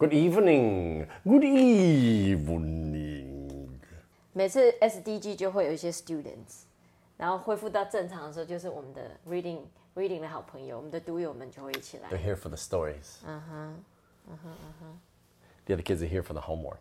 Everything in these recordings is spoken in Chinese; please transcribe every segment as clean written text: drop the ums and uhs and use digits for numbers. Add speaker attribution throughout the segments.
Speaker 1: Good evening. Good evening.
Speaker 2: 每次 SDG 就会有一些 students， 然后恢复到正常的时候，就是我们的 reading 的好朋友，我们的读友们就会一起来。
Speaker 1: They're here for the stories. The other kids are here for the homework.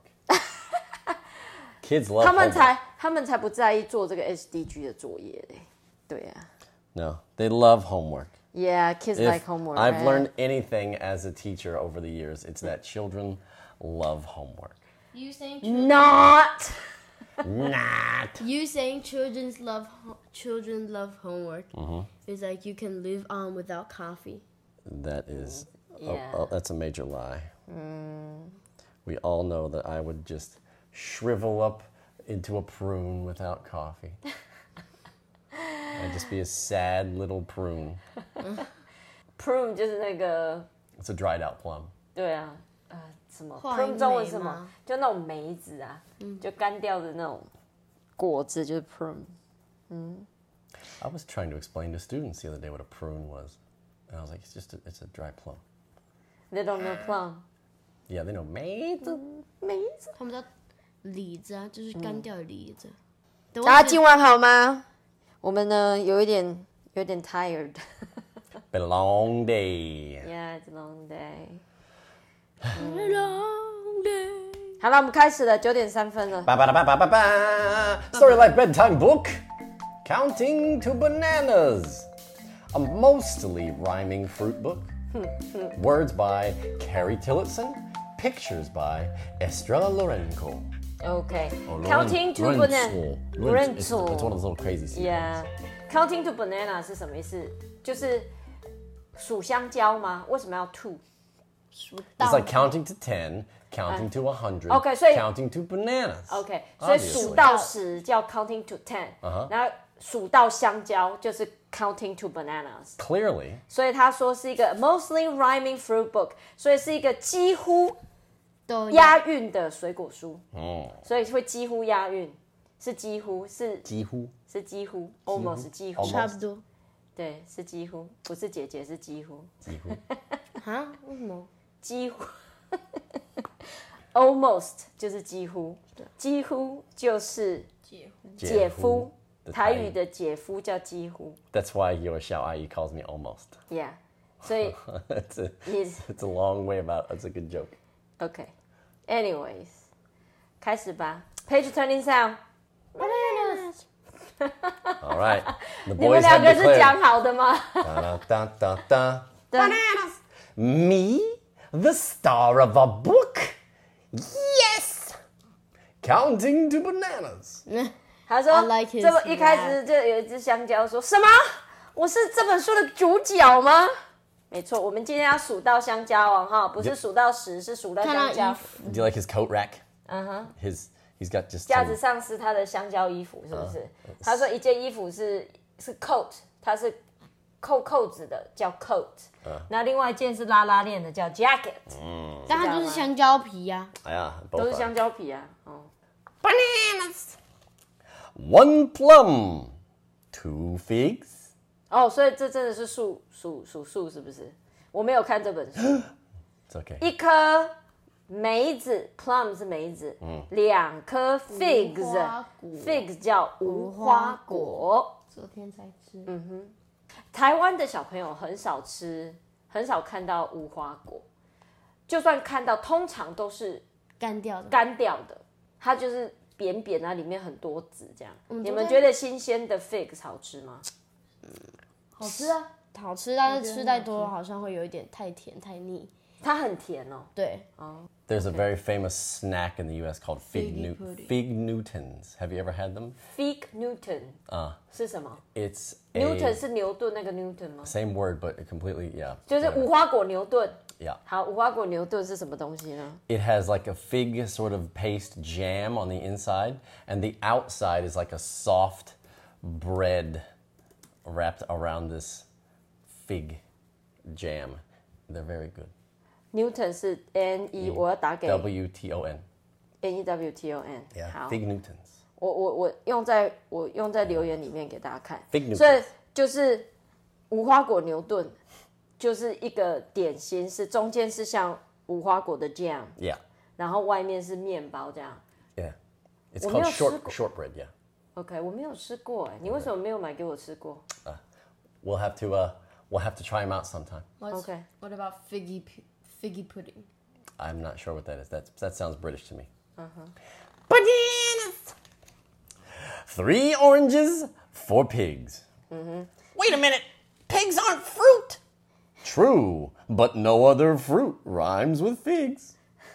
Speaker 1: Kids love
Speaker 2: 他们才不在意做这个 SDG 的作业嘞。对啊。
Speaker 1: No, they love homework.
Speaker 2: Yeah, kids like homework.
Speaker 1: I've learned anything as a teacher over the years, it's that children love homework.
Speaker 3: You saying
Speaker 2: Not.
Speaker 3: You saying children love homework is like you can live on without coffee.
Speaker 1: That is,
Speaker 2: Yeah.
Speaker 1: that's a major lie. We all know that I would just shrivel up into a prune without coffee. I'd just be a sad little prune.
Speaker 2: Prune 就是那个，
Speaker 1: It's a dried out plum.
Speaker 2: 对啊，什么
Speaker 3: 话
Speaker 2: prune 中文是什么
Speaker 3: 梅吗？
Speaker 2: 就那种梅子啊，就干掉的那种果子，就是 prune。
Speaker 1: I was trying to explain to students the other day what a prune was. And I was like, it's a dry plum.
Speaker 2: They don't know plum。
Speaker 1: Yeah, they know梅子。
Speaker 2: 梅子。
Speaker 3: 他们叫李子啊，就是干掉的李子。
Speaker 2: 大家今晚好吗？我们呢有点 tired。
Speaker 1: Been a long day.
Speaker 2: Yeah, it's a long day.
Speaker 3: Long day.
Speaker 2: 好了，我们开始了，9:03了。
Speaker 1: Ba ba ba ba ba ba. Story Life Bedtime Book. Counting to Bananas. A mostly rhyming fruit book. Words by Carrie Tillotson. Pictures by Estrella Lorenco.
Speaker 2: OK,
Speaker 1: Oh,
Speaker 2: counting to banana.
Speaker 1: It's one of those little crazy sequences.
Speaker 2: Yeah, counting to banana 是什么意思？就是数香蕉吗？为什么要 to？
Speaker 1: It's like counting to 10, counting to 100,
Speaker 2: Okay, 所以
Speaker 1: counting to bananas.
Speaker 2: OK， 所以
Speaker 1: Obviously.
Speaker 2: 数到10叫 counting to 10， 然后数到香蕉就是 counting to bananas。
Speaker 1: Clearly.
Speaker 2: 所以他说是一个 mostly rhyming fruit book， 所以是一个几乎
Speaker 3: 都
Speaker 2: 押韵的水果书。
Speaker 1: Oh.
Speaker 2: 所以会几乎押韵，是几乎是
Speaker 1: 几乎
Speaker 2: almost 几乎，
Speaker 3: 差不多
Speaker 2: 对，是几乎，不是姐姐，是几乎，
Speaker 3: 啊？为什么？
Speaker 2: 几乎，almost 就是几乎，几乎就是姐夫，台语的姐夫叫几乎
Speaker 1: That's why your Xiao Ai calls me almost.
Speaker 2: ，yeah，所以
Speaker 1: it's
Speaker 2: Yes.
Speaker 1: a long way about. It's a good joke.
Speaker 2: OK，anyways， 开始吧 ，Page turning sound。
Speaker 1: All right. The
Speaker 2: 你们
Speaker 1: boys
Speaker 2: 两
Speaker 1: have
Speaker 2: 个是
Speaker 1: declared.
Speaker 2: 讲好的吗？
Speaker 1: Da, da, da, da. Bananas. Me, the star of a book. Yes. Counting to bananas.
Speaker 2: 他说
Speaker 3: I like his
Speaker 2: 这么一开始就有一只香蕉说什么？我是这本书的主角吗？没错，我们今天要数到香蕉哦，哈，不是数到10，是数到香蕉
Speaker 3: 看到衣。服
Speaker 1: Do you like his coat rack? He's got just
Speaker 2: 架
Speaker 1: some-
Speaker 2: 子上是他的香蕉衣服，是不是？他说一件衣服是 coat， 它是扣子的叫 coat，那另外一件是拉拉链的叫 jacket，
Speaker 3: 但它就是香蕉皮呀。
Speaker 1: Yeah,
Speaker 2: 都
Speaker 1: both
Speaker 2: 是
Speaker 1: are.
Speaker 2: 香蕉皮啊。哦，
Speaker 1: Bananas. 1 plum. 2 figs.
Speaker 2: 哦，所以这真的是数是不是？我没有看这本书。
Speaker 1: It's okay.
Speaker 2: 一颗梅子 ，plum 是梅子，2颗 figs，
Speaker 3: 无花果
Speaker 2: figs 叫无花果。
Speaker 3: 昨天才吃。
Speaker 2: 台湾的小朋友很少吃，很少看到无花果，就算看到，通常都是
Speaker 3: 干掉的。
Speaker 2: 干掉的，它就是扁扁啊，里面很多籽这样。
Speaker 3: 们
Speaker 2: 你们觉得新鲜的 figs 好吃吗？
Speaker 3: 好吃啊，好吃，但是吃太多了好像会有一点太甜太腻。
Speaker 2: 它很甜哦。
Speaker 3: 对，
Speaker 1: There's a very famous snack in the U.S. called
Speaker 3: Figgy pudding.
Speaker 1: Fig Newtons. Have you ever had them?
Speaker 2: Fig Newton 是什么
Speaker 1: It's a
Speaker 2: ？Newton 是牛顿那个 Newton 吗？
Speaker 1: same word, but completely, yeah.
Speaker 2: 就是无花果牛顿。
Speaker 1: Yeah.
Speaker 2: 好，无花果牛顿是什么东西呢？
Speaker 1: It has like a fig sort of paste jam on the inside, and the outside is like a soft bread wrapped around this fig jam. They're very good.
Speaker 2: Newton 是 N-E， 我要打给
Speaker 1: WTON.
Speaker 2: N-E-W-T-O-N。
Speaker 1: Yeah.
Speaker 2: 好，
Speaker 1: Fig Newtons.
Speaker 2: 我用在留言里面给大家看。
Speaker 1: Fig Newtons.
Speaker 2: 所以就是无花果牛顿，就是一个点心，是中间是像无花果的酱，
Speaker 1: Yeah.
Speaker 2: 然后外面是面包这样。
Speaker 1: Yeah. It's
Speaker 2: 我没
Speaker 1: called
Speaker 2: 有吃过。
Speaker 1: shortbread, yeah.
Speaker 2: OK， 我没有吃过哎，你为什么没有买给我吃过
Speaker 1: We'll have to try them out sometime.
Speaker 2: OK
Speaker 3: What about figgy pudding?
Speaker 1: I'm not sure what that is. That sounds British to me.
Speaker 2: Bananas.
Speaker 1: 3 oranges, 4 pigs. Wait a minute. Pigs aren't fruit. True, but no other fruit rhymes with figs.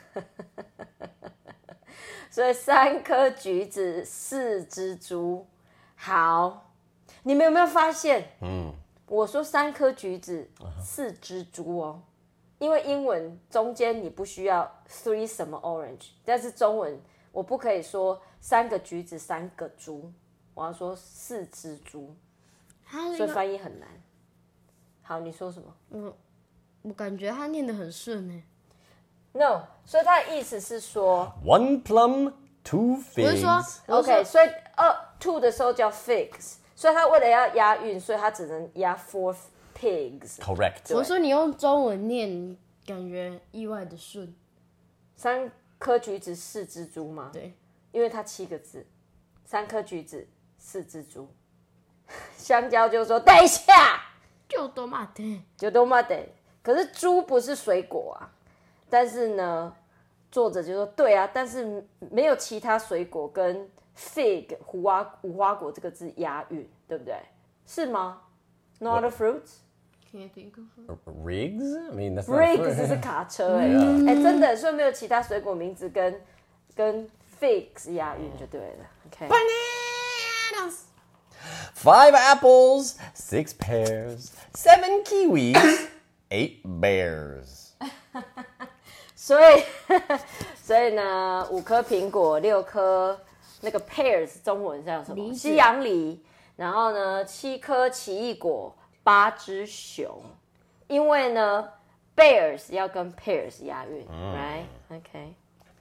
Speaker 2: 所以3颗橘子，4只猪。好，你们有没有发现？我说3颗橘子，4只猪哦。因为英文中间你不需要 three 什么 orange， 但是中文我不可以说3个橘子3个猪，我要说4只猪，所以翻译很难。好，你说什么？
Speaker 3: 我感觉他念得很顺哎。
Speaker 2: No， 所以他的意思是说
Speaker 1: 1 plum, 2 figs.
Speaker 3: 我是说
Speaker 2: ，OK， 所以2的时候叫 figs， 所以他为了要押韵，所以他只能押 4 pigs。
Speaker 1: Correct.
Speaker 3: 我说你用中文念，感觉意外的顺。
Speaker 2: 3颗橘子4只猪吗？
Speaker 3: 对，
Speaker 2: 因为它7个字，3颗橘子4只猪。香蕉就说等一下，
Speaker 3: 就多嘛的。
Speaker 2: 就多嘛得。可是猪不是水果啊，但是呢，作者就说对啊，但是没有其他水果跟 fig 无花果这个字押韵，对不对？是吗 ？Not a fruit.
Speaker 3: Can you think of it?
Speaker 1: Rigs? I mean, that's not
Speaker 2: Rigs
Speaker 1: fruit.
Speaker 2: 是卡车真的，所以没有其他水果名字跟 figs 押韵就对了。OK。
Speaker 1: Bananas. 5 apples, 6 pears, 7 kiwis, 8 bears.
Speaker 2: 所以呢，5颗苹果，6颗那个 pears 中文叫什么？
Speaker 3: 梨子
Speaker 2: 西洋梨。然后呢，7颗奇异果，8只熊。因为呢 ，bears 要跟 pears 押韵，right？ OK。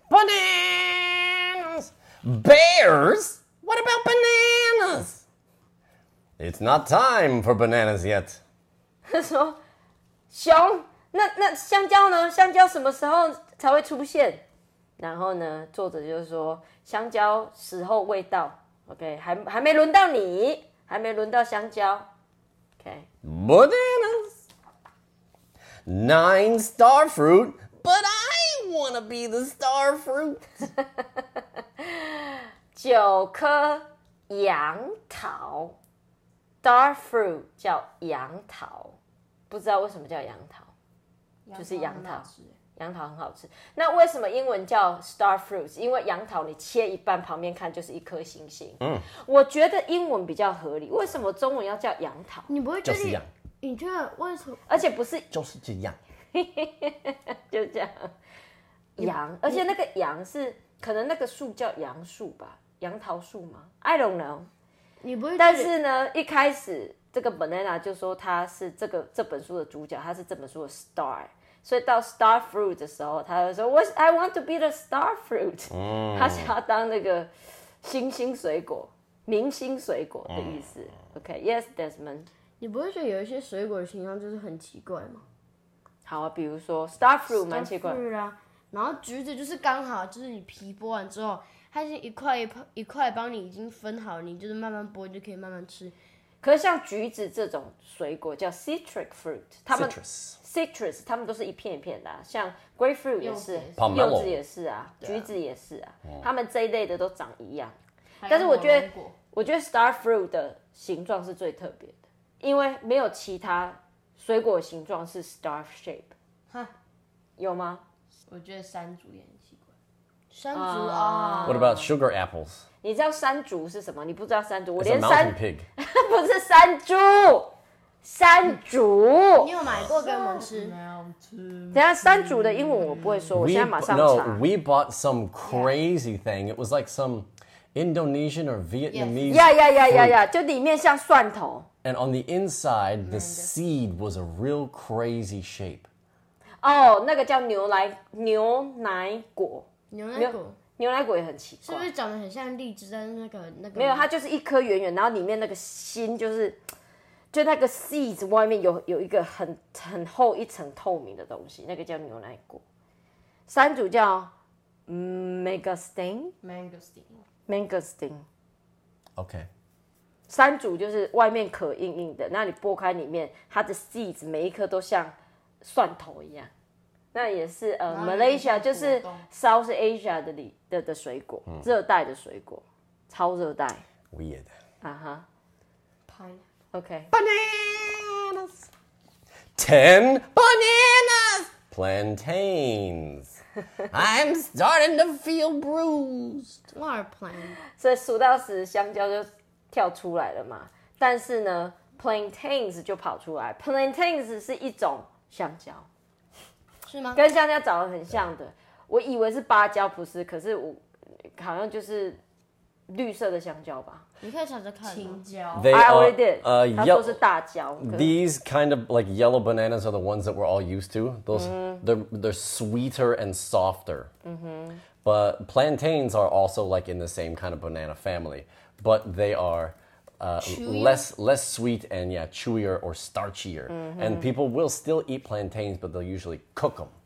Speaker 1: Bananas! Bears? What about bananas? It's not time for bananas yet.
Speaker 2: 他说熊，那香蕉呢？香蕉什么时候才会出现？然后呢，作者就说香蕉时候未到 ，OK， 还没轮到你，还没轮到香蕉 ，OK。
Speaker 1: Bananas. 9 star fruit, but I want to be the star fruit.
Speaker 2: 9颗杨桃 ，star fruit 叫杨桃，不知道为什么叫杨桃，就是杨桃。杨桃很好吃，那为什么英文叫 star fruits？ 因为杨桃你切一半，旁边看就是一颗星星。我觉得英文比较合理，为什么中文要叫杨桃？
Speaker 3: 你不会觉
Speaker 1: 就是一样
Speaker 3: 得？你觉得为什么？
Speaker 2: 而且不是
Speaker 1: 就是这样。
Speaker 2: 就这样杨，而且那个杨是可能那个树叫杨树吧，杨桃树吗 ？I don't know。
Speaker 3: 你不会？
Speaker 2: 但是呢，一开始这个 banana 就说他是这本书的主角，他是这本书的 star。所以到 star fruit 的时候，他就说 I want to be the star fruit，他想要当那个星星水果、明星水果的意思。OK，Yes， Desmond。
Speaker 3: 你不会觉得有一些水果的形状就是很奇怪吗？
Speaker 2: 好啊，比如说 star fruit 蛮奇怪。
Speaker 3: 啊，然后橘子就是刚好，就是你皮剥完之后，它是一块一块帮你已经分好，你就是慢慢剥就可以慢慢吃。
Speaker 2: 可是像橘子这种水果叫 citric fruit， 他们
Speaker 1: Citrus.
Speaker 2: 他们都是一片一片的像 grapefruit 也是，
Speaker 1: Pomelo
Speaker 2: 柚子也是啊，橘子也是啊，他们这一类的都长一样。但是我觉得 star fruit 的形状是最特别的，因为没有其他水果形状是 star shape。有吗？
Speaker 3: 我觉得山竹也很奇怪。山竹啊
Speaker 1: What about sugar apples?
Speaker 2: 你知道山竹是什么？你不知道山竹，我
Speaker 1: It's a
Speaker 2: 连
Speaker 1: mountain pig.
Speaker 2: 不是山猪，山竹。
Speaker 3: 你有买过给我们吃？
Speaker 2: 等一下山竹的英文我不会说，我现在马上查。
Speaker 1: we bought some crazy thing. It was like some Indonesian or Vietnamese.
Speaker 2: 呀，就里面像蒜头。
Speaker 1: And on the inside, the seed was a real crazy shape.
Speaker 2: 哦，那个叫牛奶果，
Speaker 3: 牛奶果
Speaker 2: 牛奶果也很奇怪，
Speaker 3: 是不是长得很像荔枝？但是那个
Speaker 2: 没有，它就是一颗圆圆，然后里面那个心就那个 seeds 外面有一个很厚一层透明的东西，那个叫牛奶果。 山竹叫mangosteen，
Speaker 1: Okay.
Speaker 2: 山竹就是外面壳硬硬的，那你剥开里面，它的 seeds 每一颗都像蒜头一样。那也是Malaysia 就是 South Asia 的水果，热带的水果，超热带。
Speaker 1: Weird.
Speaker 2: 啊哈
Speaker 3: Pine.
Speaker 2: ，OK。
Speaker 1: Bananas. 10 bananas. Plantains. I'm starting to feel bruised.
Speaker 3: What are plants?
Speaker 2: 所以数到10，香蕉就跳出来了嘛。但是呢 ，plantains 就跑出来。plantains 是一种香蕉，
Speaker 3: 是吗？
Speaker 2: 跟香蕉长得很像的。我以为是芭蕉，不是，可是我好像就是绿色的香蕉吧。
Speaker 3: 你可以查查看。
Speaker 2: 青
Speaker 3: 椒。
Speaker 1: They
Speaker 2: I
Speaker 1: are
Speaker 2: already did. 他说是大蕉。可是
Speaker 1: these kind of like yellow bananas are the ones that we're all used to. Those they're sweeter and softer. But plantains are also like in the same kind of banana family, but they are less sweet and chewier or starchier. And people will still eat plantains, but they'll usually cook them.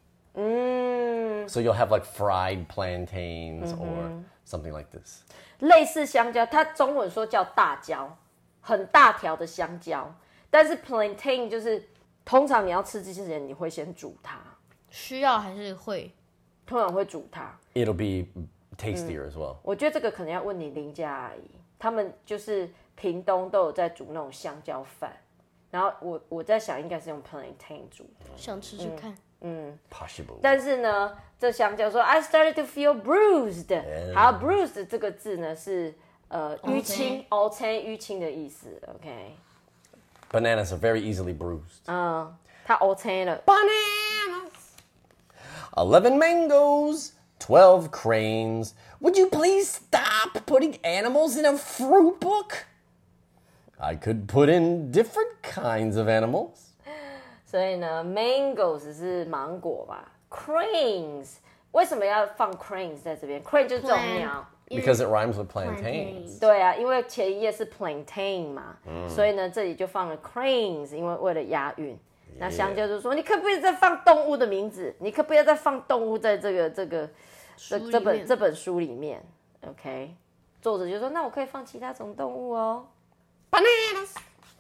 Speaker 1: So you'll have like fried plantains or something like this.
Speaker 2: 类似香蕉，它中文说叫大蕉，很大条的香蕉。但是 plantain 就是通常你要吃之前，你会先煮它，
Speaker 3: 需要还是会？
Speaker 2: 通常会煮它。
Speaker 1: It'll be tastier as well.
Speaker 2: 我觉得这个可能要问你邻家阿姨，他们就是屏东都有在煮那种香蕉饭，然后我在想应该是用 plantain 煮的。
Speaker 3: 想吃吃看。
Speaker 1: Possible.
Speaker 2: 但是呢，这香蕉说 I started to feel bruised。好 ，bruised 这个字呢是淤青、凹青、淤青的意思。OK，
Speaker 1: Bananas are very easily bruised.
Speaker 2: 它凹青了。
Speaker 1: Bananas. 11 mangoes. 12 cranes. Would you please stop putting animals in a fruit book? I could put in different kinds of animals.
Speaker 2: 所以呢 ，mangoes 是芒果嘛 ，cranes 为什么要放 cranes 在这边 ？crane 就是这种鸟。
Speaker 1: Because it rhymes with plantains.
Speaker 2: 对啊，因为前一页是 plantain 嘛，所以呢这里就放了 cranes，因为为了押韵。那香蕉就说：“你可不可以再放动物的名字？你可不可以再放动物在这本书里面 ？”OK， 作者就说：“那我可以放其他种动物哦。”
Speaker 1: Bananas.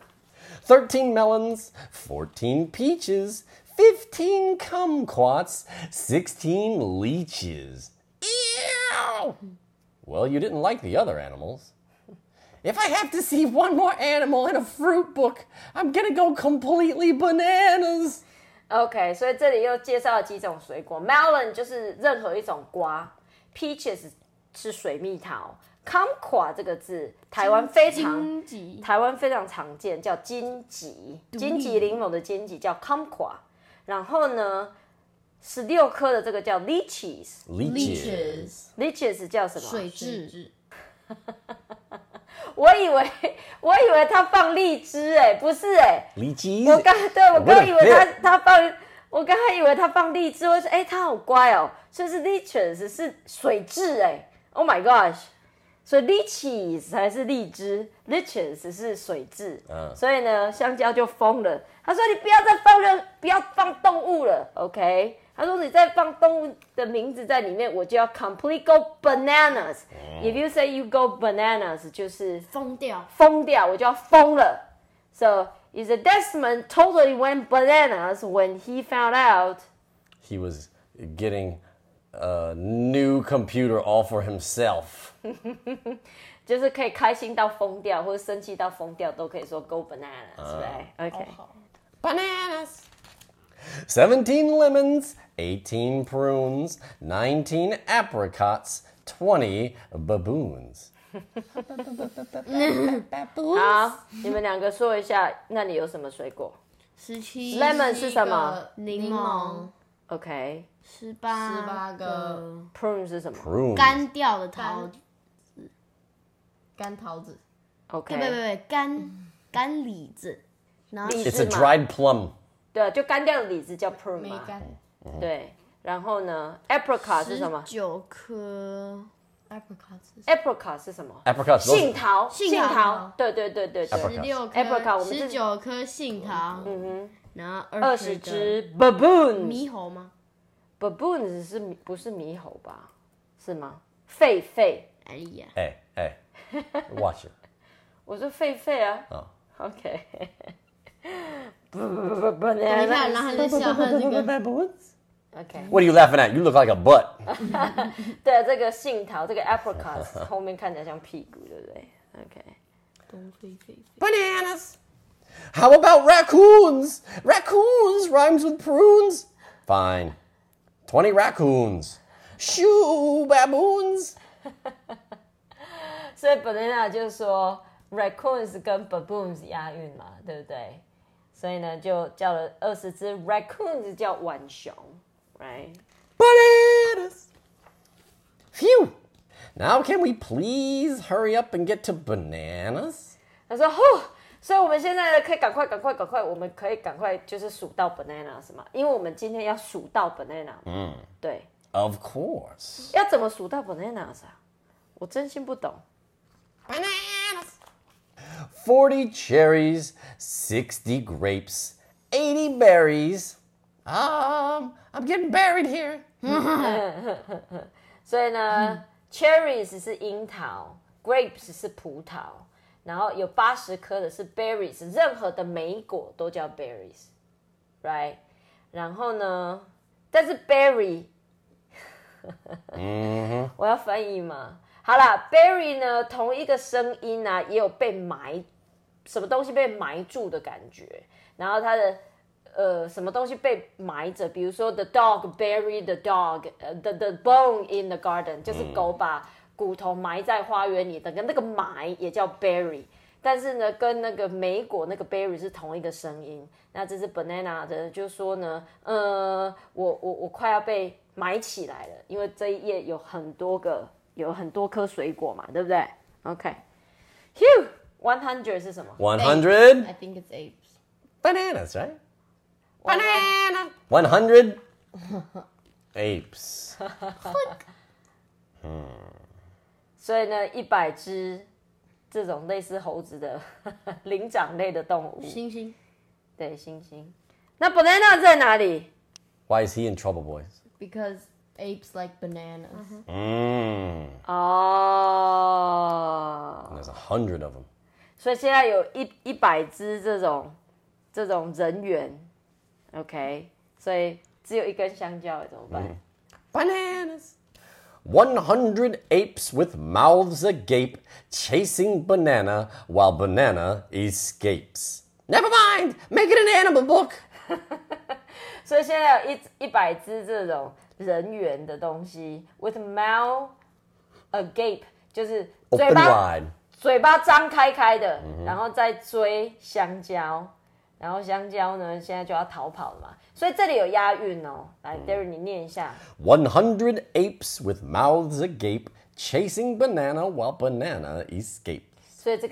Speaker 1: 13 melons, 14 peaches, 15 kumquats, 16 leeches. Ew! Well, you didn't like the other animals. If I have to see one more animal in a fruit book, I'm gonna go completely bananas.
Speaker 2: OK， 所以这里又介绍了几种水果 ，melon 就是任何一种瓜 ，peaches 是水蜜桃 ，kumquat 这个字台湾非常常见，叫荆棘，荆棘柠檬的荆棘叫 kumquat， 然后呢，16颗的这个叫 leeches 叫什么？
Speaker 3: 水蛭。
Speaker 2: 我以为他放荔枝不是
Speaker 1: Lychees?
Speaker 2: 我刚以为我刚才以为他放荔枝，我说他好乖哦，所以是 leeches 是水蛭，Oh my gosh， 所以 leeches 才是荔枝 ，leeches 是水蛭，所以呢香蕉就疯了，他说你不要放动物了 ，OK。他说：“你再放动物的名字在里面，我就要 complete go bananas. If you say you go bananas， 就是
Speaker 3: 疯掉，
Speaker 2: 我就要疯了。So is Desmond totally went bananas when he found out
Speaker 1: He was getting a new computer all for himself.
Speaker 2: 就是可以开心到疯掉，或者生气到疯掉，都可以说 go bananas， right? OK，
Speaker 1: Bananas. 17 lemons, 18 prunes, 19 apricots, 20 baboons.
Speaker 2: 好，你们两个说一下，那里有什么水果
Speaker 3: 17
Speaker 2: ？Lemon 是什么？
Speaker 3: 柠檬。
Speaker 2: OK，
Speaker 3: 18个
Speaker 2: prune 是什么
Speaker 1: Prunes.
Speaker 3: 干掉的桃子。
Speaker 4: 干桃子，
Speaker 2: ？OK，
Speaker 3: 对，干李子，然后
Speaker 2: 李
Speaker 1: It's
Speaker 2: 子
Speaker 1: a
Speaker 2: 嘛，
Speaker 1: dried plum.
Speaker 2: 对啊，就干掉的李子叫 prune 嘛。
Speaker 4: 没干
Speaker 2: 对，然后呢 ，apricot 是什么
Speaker 3: 19颗
Speaker 4: ，apricots
Speaker 2: ？apricot 是什么？
Speaker 1: Apricots.
Speaker 2: 杏桃，
Speaker 3: 杏桃
Speaker 2: 对，
Speaker 1: Apricot
Speaker 3: 16
Speaker 2: Apricot，我们是
Speaker 3: 19颗杏桃，然后
Speaker 2: 20
Speaker 3: 个
Speaker 2: 只 baboons，
Speaker 3: 猕猴吗？
Speaker 2: baboons 不是猕猴吧？是吗？狒狒，
Speaker 3: 哎呀，
Speaker 1: Hey, watch it.
Speaker 2: 我说狒狒啊。
Speaker 1: 哦
Speaker 2: OK。
Speaker 3: 等一下，然后他在笑他这个
Speaker 2: OK。
Speaker 1: What are you laughing at? You look like a butt.
Speaker 2: 对，这个杏桃，这个 apricot 后面看起来像屁股，对不对 ？OK。
Speaker 3: 东非狒狒。
Speaker 1: Bananas. How about raccoons? Raccoons rhymes with prunes. Fine. 20 raccoons. Shoo, baboons.
Speaker 2: 所以 banana 就是说 raccoons 跟 baboons 押韵嘛，对不对？所以呢，就叫了20只 raccoons 叫浣熊 ，right？
Speaker 1: Bananas. Phew. Now can we please hurry up and get to bananas?
Speaker 2: 他说：“呼，所以我们现在呢可以赶快，我们可以赶快就是数到 banana 是吗？因为我们今天要数到 banana。对，
Speaker 1: Of course.
Speaker 2: 要怎么数到 bananas 啊？我真心不懂。
Speaker 1: Bananas. 40 cherries, 60 grapes, 80 berries. I'm getting buried here.
Speaker 2: 所以呢，cherries 是樱桃 ，grapes 是葡萄，然后有80颗的是 berries， 任何的莓果都叫 berries，right？ 然后呢，但是 berry， 我要翻译吗？好啦 berry 呢，同一个声音啊，也有被埋，什么东西被埋住的感觉，然后它的什么东西被埋着，比如说 the dog buried the dog，the bone in the garden， 就是狗把骨头埋在花园里的，那个埋也叫 bury， 但是呢，跟那个莓果那个 berry 是同一个声音。那这是 banana 的，就说呢，我快要被埋起来了，因为这一页有很多颗水果嘛，对不对 ？OK，Hugh， 100是什么？
Speaker 1: 100
Speaker 3: I think it's apes.
Speaker 1: bananas, right? Banana. 100 apes.
Speaker 2: 所以呢，100只这种类似猴子的灵长类的动物，
Speaker 3: 猩猩。
Speaker 2: 对，猩猩。那 banana 在哪里？
Speaker 1: Why is he in trouble, boys?
Speaker 3: Because apes like bananas.
Speaker 1: Mm.
Speaker 2: 哦，
Speaker 1: There's 100 of them.
Speaker 2: 所以现在有100只这种人猿 ，OK， 所以只有一根香蕉，怎么办？
Speaker 1: Bananas. 100 apes with mouths agape chasing banana while banana escapes. Never mind, make it an animal book.
Speaker 2: 所以现在有100只这种人猿的东西 ，with mouth agape， 就是嘴
Speaker 1: Open
Speaker 2: 巴
Speaker 1: wide.
Speaker 2: 嘴巴张开的，然后再追香蕉，然后香蕉呢现在就要逃跑了嘛，所以这里有押韵哦。来 Derry 你念一下。
Speaker 1: 100 apes with mouths agape chasing banana while banana escapes.
Speaker 2: 所以这个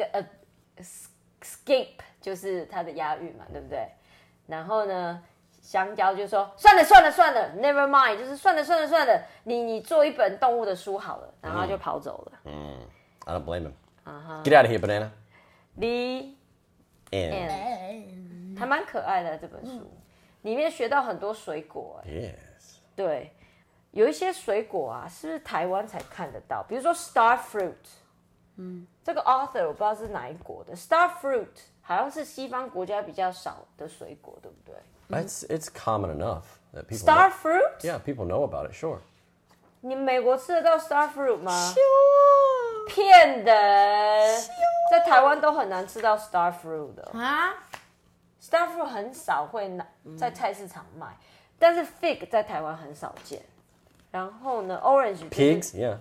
Speaker 2: escape 就是它的押韵嘛，对不对？然后呢，香蕉就说算了，never mind， 就是算了，你做一本动物的书好了，然后他就跑走了。
Speaker 1: I don't blame him. Get out of here, banana.
Speaker 2: The
Speaker 1: And
Speaker 2: end 还蛮可爱的这本书，里面学到很多水果。
Speaker 1: yes.
Speaker 2: 对，有一些水果啊，是不是台湾才看得到？比如说 star fruit， 这个 author 我不知道是哪一国的 star fruit， 好像是西方国家比较少的水果，对不对
Speaker 1: It's common enough that people
Speaker 2: ？Star
Speaker 1: know.
Speaker 2: fruit，
Speaker 1: Yeah, people know about it, sure.
Speaker 2: 你美国吃得到 star fruit 吗？骗人，在台湾都很难吃到 star fruit 的。
Speaker 3: 啊
Speaker 2: Star fruit 很少会在菜市场卖，但是 fig 在台湾很少见。然后呢 ，orange 就是
Speaker 1: Pigs, yeah.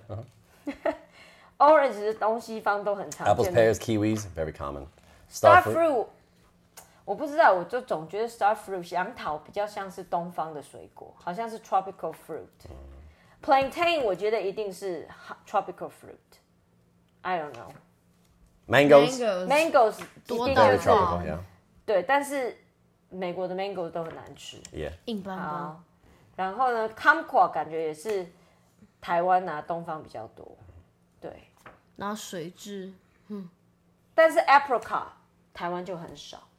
Speaker 2: orange 是东西方都很常
Speaker 1: Apples,
Speaker 2: 见的。
Speaker 1: pears, kiwis, very common.
Speaker 2: Star fruit 我不知道，我就总觉得 star fruit 杨桃比较像是东方的水果，好像是 tropical fruit。Plantain 我觉得一定是 tropical fruit。I don't know。
Speaker 1: Mangoes,
Speaker 2: Mangoes
Speaker 3: 多
Speaker 2: 一定
Speaker 1: very
Speaker 2: 就是
Speaker 1: tropical, yeah.
Speaker 2: 对，但是美国的 mango 都很难吃。
Speaker 1: Yeah.
Speaker 3: 硬邦邦。
Speaker 2: 好，然后呢 ，kumquat 感觉也是台湾东方比较多，对。
Speaker 3: 然后水蛭，
Speaker 2: 但是 apricot 台湾就很少，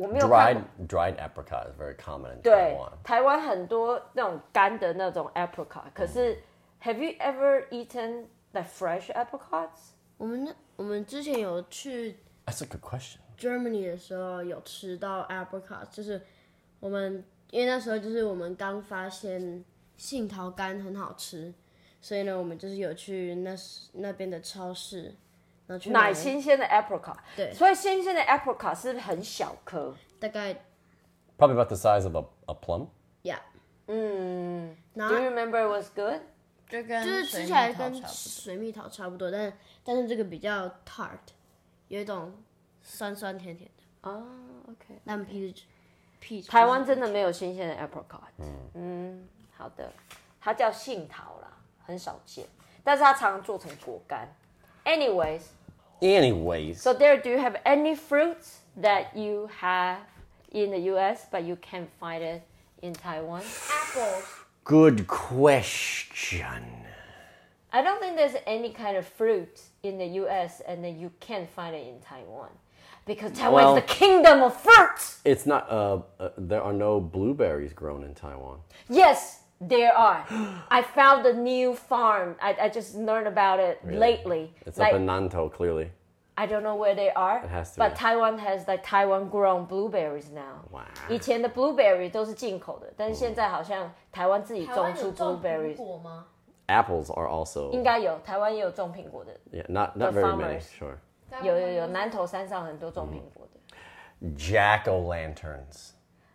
Speaker 2: 我没有看过。
Speaker 1: dried apricot is very common in
Speaker 2: 对
Speaker 1: Taiwan.
Speaker 2: 台湾很多那种干的那种 apricot， 可是 Have you ever eaten like fresh apricots？
Speaker 3: 我们之前有去
Speaker 1: That's a good question.
Speaker 3: Germany 的时候有吃到 apricot， 就是我们因为那时候就是我们刚发现杏桃干很好吃，所以呢我们就是有去那边的超市，然后去
Speaker 2: 买新鲜的 apricot，
Speaker 3: 对
Speaker 2: 所以新鲜的 apricot 是不是很小颗？
Speaker 3: 大概
Speaker 1: Probably about the size of a plum.
Speaker 3: yeah，
Speaker 2: Do you remember it was good？
Speaker 3: 就是吃起来跟水蜜桃差不多，但是这个比较 tart， 有一种酸酸甜甜的。
Speaker 2: 哦 ，OK。
Speaker 3: 但peach
Speaker 2: 台湾真的没有新鲜的 apricot。好的，它叫杏桃啦，很少见，但是它常常做成果干。Anyways，
Speaker 1: Anyways,
Speaker 2: there, do you have any fruits that you have in the U.S. but you can't find it in Taiwan?
Speaker 3: apples
Speaker 1: good question.
Speaker 2: I don't think there's any kind of fruit in the U.S. and then you can't find it in Taiwan. Because Taiwan
Speaker 1: Well-
Speaker 2: is the kingdom of fruits.
Speaker 1: It's not. There are no blueberries grown in Taiwan.
Speaker 2: Yes, there are. I found a new farm. I just learned about it lately.
Speaker 1: It's
Speaker 2: like,
Speaker 1: up in Nantou, clearly.
Speaker 2: I don't know where they are.
Speaker 1: It has to
Speaker 2: but
Speaker 1: be.
Speaker 2: Taiwan has like Taiwan grown blueberries now.
Speaker 1: Wow.
Speaker 2: 以前的 blueberry 都是进口的，但是现在好像台湾自己种出 blueberries。
Speaker 3: 果吗？
Speaker 1: Apples are also.
Speaker 2: 应该有，台湾也有种苹果的，
Speaker 1: Yeah, not
Speaker 2: The
Speaker 1: very many.
Speaker 2: farmers.
Speaker 1: Sure.
Speaker 2: 有，南投山上很多种苹果的。
Speaker 1: Jack-o'-lanterns.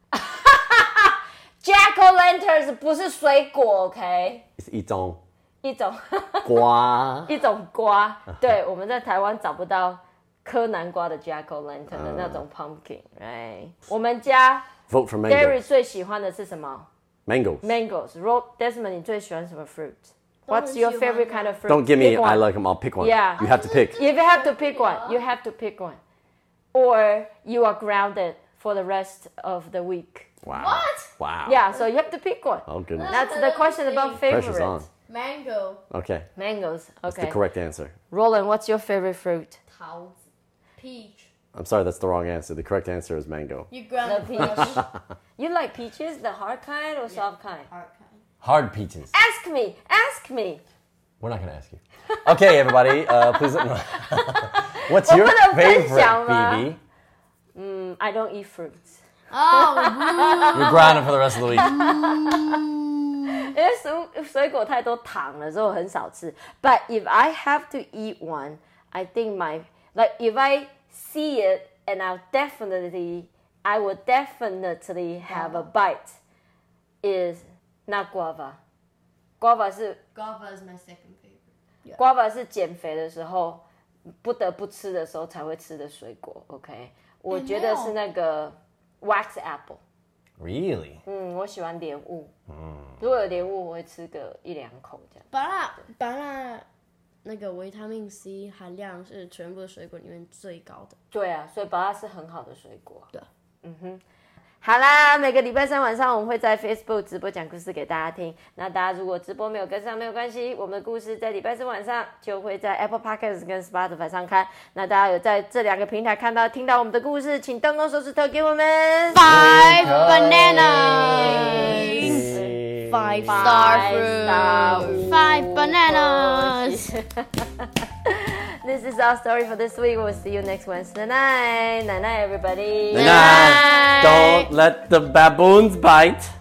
Speaker 2: Jack-o'-lanterns 不是水果 ，OK，
Speaker 1: It's 一种
Speaker 2: 一种
Speaker 1: 瓜。
Speaker 2: 一种瓜。对，我们在台湾找不到磕南瓜的 Jack-o'-lantern 的那种 pumpkin，right？ 我们家
Speaker 1: Vote for mango.
Speaker 2: Derry 最喜欢的是什么
Speaker 1: Mangoes.
Speaker 2: ？Mangoes。Desmond， 你最喜欢什么 fruit？What's your favorite kind of fruit?
Speaker 1: Don't give me.
Speaker 2: Pick one.
Speaker 1: I like them. I'll pick one.
Speaker 2: Yeah.
Speaker 1: You have to pick.
Speaker 2: If you have to pick one, you have to pick one, or you are grounded for the rest of the week.
Speaker 1: Wow.
Speaker 3: What?
Speaker 1: Wow.
Speaker 2: Yeah, so you have to pick one.
Speaker 1: Oh goodness.
Speaker 2: That's the question about
Speaker 1: Pressure's on.
Speaker 2: favorite.
Speaker 3: Mango
Speaker 1: Okay.
Speaker 2: Mangoes.
Speaker 1: That's the
Speaker 2: Okay.
Speaker 1: correct answer.
Speaker 2: Roland, what's your favorite fruit?
Speaker 3: 桃子 peach
Speaker 1: I'm sorry, that's the wrong answer. The correct answer is mango.
Speaker 3: you
Speaker 2: The
Speaker 3: ground
Speaker 2: peach. You like peaches, the hard kind or soft kind?
Speaker 3: hard kind.
Speaker 1: Hard peaches.
Speaker 2: Ask me. Ask me.
Speaker 1: We're not going to ask you. Okay, everybody. Please. What's your
Speaker 2: 我不能分
Speaker 1: favorite,
Speaker 2: 享吗？
Speaker 1: Phoebe?
Speaker 2: I don't eat fruits.
Speaker 3: Oh,
Speaker 1: You're grounded for the rest of the week.
Speaker 2: 因为水果太多糖了，所以我很少吃。But if I have to eat one, I think if I see it and I would definitely have a bite. Is not guava. Guava 是
Speaker 3: guava is my second favorite.
Speaker 2: guava 是减肥的时候不得不吃的时候才会吃的水果。OK， 我觉得是那个 wax apple。
Speaker 1: Really?
Speaker 2: 我喜欢莲雾。如果有莲雾，我会吃个1-2口这样。
Speaker 3: 芭乐那个维他命 C 含量是全部的水果里面最高的。
Speaker 2: 对啊，所以芭乐是很好的水果。
Speaker 3: 对，
Speaker 2: 好啦，每个礼拜三晚上我们会在 Facebook 直播讲故事给大家听。那大家如果直播没有跟上没有关系，我们的故事在礼拜四晚上就会在 Apple Podcast 跟 Spotify 上看。那大家有在这2个平台听到我们的故事，请动动手指头给我们
Speaker 3: Five bananas.
Speaker 1: 5
Speaker 3: 5-star
Speaker 2: star
Speaker 3: fruit. 5 bananas.
Speaker 2: This is our story for this week. We'll see you next Wednesday night. Night night, everybody.
Speaker 1: Good night. Don't let the baboons bite.